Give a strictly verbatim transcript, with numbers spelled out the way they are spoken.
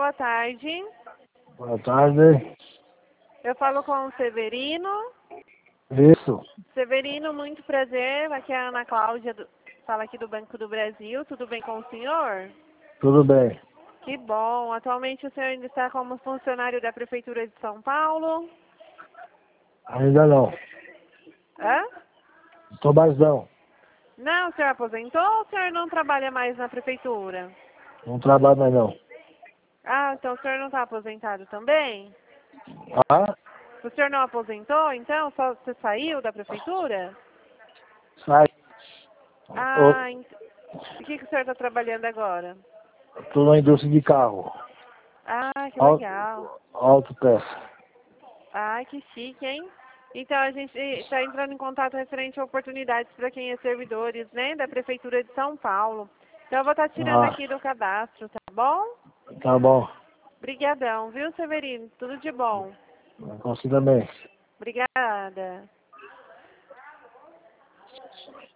boa tarde. Boa tarde. Eu falo com o Severino. Isso. Severino, muito prazer. Aqui é a Ana Cláudia, do, fala aqui do Banco do Brasil. Tudo bem com o senhor? Tudo bem. Que bom. Atualmente o senhor ainda está como funcionário da Prefeitura de São Paulo? Ainda não. Hã? Tô mais não. Não, o senhor aposentou ou o senhor não trabalha mais na Prefeitura? Não trabalho mais não. Ah, então o senhor não está aposentado também? Ah? O senhor não aposentou, então? Só você saiu da Prefeitura? Sai. Ah, ent... o que, que o senhor está trabalhando agora? Tô na indústria de carro. Ah, que Auto, legal. autopeça. Ah, que chique, hein? Então a gente está entrando em contato referente a oportunidades para quem é servidores, né, da Prefeitura de São Paulo. Então eu vou estar tirando Ah, aqui do cadastro, tá bom? tá bom. Obrigadão, viu, Severino? Tudo de bom. Consigo também. Obrigada.